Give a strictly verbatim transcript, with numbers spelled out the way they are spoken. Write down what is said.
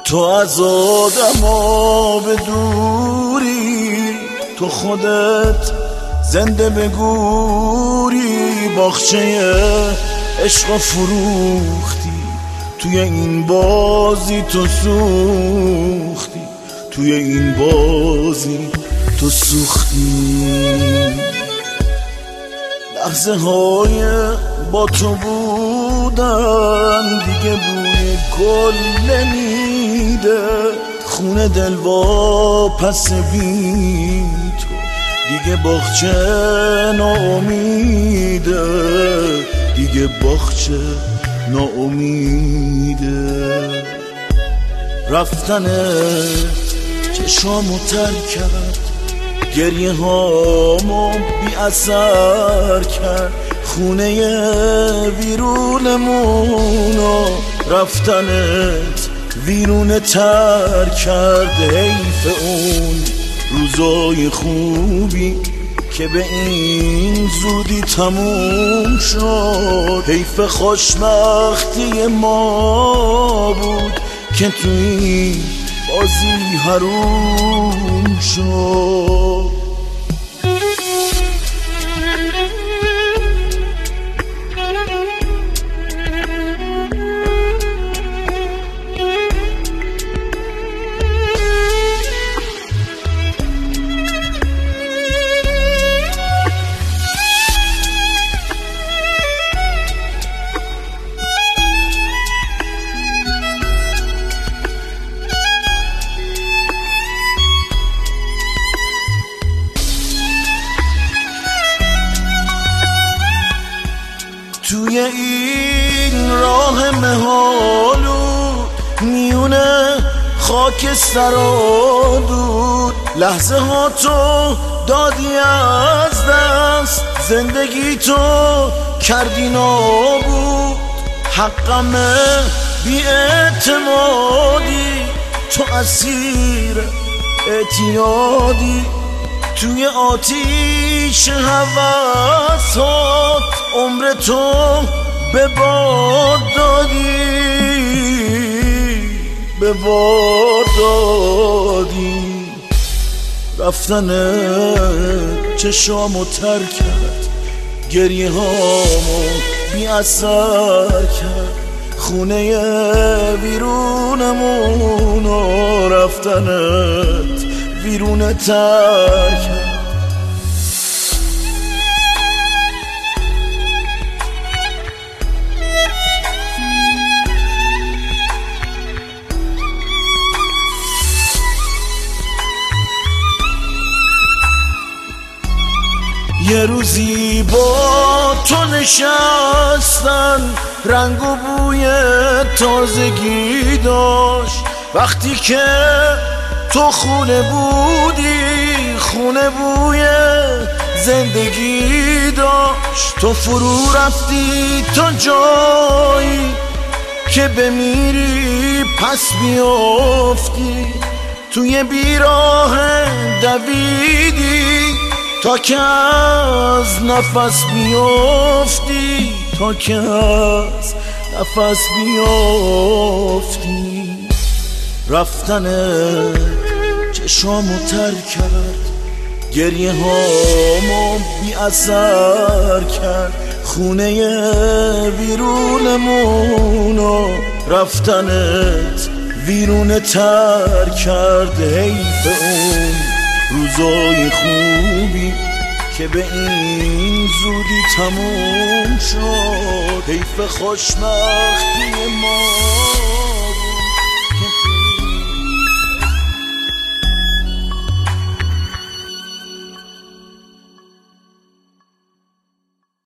تو از آدما به دوری، تو خودت زنده به گوری. باغچه عشق فروختی، توی این بازی تو سوختی، توی این بازی تو سوختی. لحظه های با تو بودن دیگه بوی گل نمیده، خونه دل با پس بی تو دیگه باغچه ناامیده، دیگه باغچه ناامیده. رفتنت چشامو تر کرد، گریه هامو بی اثر کرد، خونه ویرونمونو رفتنت ویرونه تر کرد. حیف اون روزای خوبی که به این زودی تموم شد، حیف خوشبختی ما بود که توی بازی حروم شد. توی این راه مهالو میونه خاک سرادود، لحظه ها تو دادی از دست، زندگی تو کردی نابود. حقمه بی اعتمادی، تو اسیر اعتیادی، توی آتیش هوسات عمر تو به باد دادی، به باد دادی. رفتنت چشامو تر کرد، گریه هامو بی اثر کرد، خونه ویرونمونو رفتنت ویرونه تر کرد. یه روزی با تو نشستن، رنگ و بوی تازگی داشت، وقتی که تو خونه بودی، خونه بوی زندگی داشت. تو فرو رفتی تا جایی که بمیری پس بیافتی، توی بیراه دویدی تا که از نفس بیافتی، تا که از نفس بیافتی. رفتنت چشامو تر کرد، گریه هامو بی اثر کرد، خونه ویرونمونو رفتنت ویرونه تر کرد. حیف اون روزای خوبی که به این زودی تموم شد، حیف خوشبختی ما.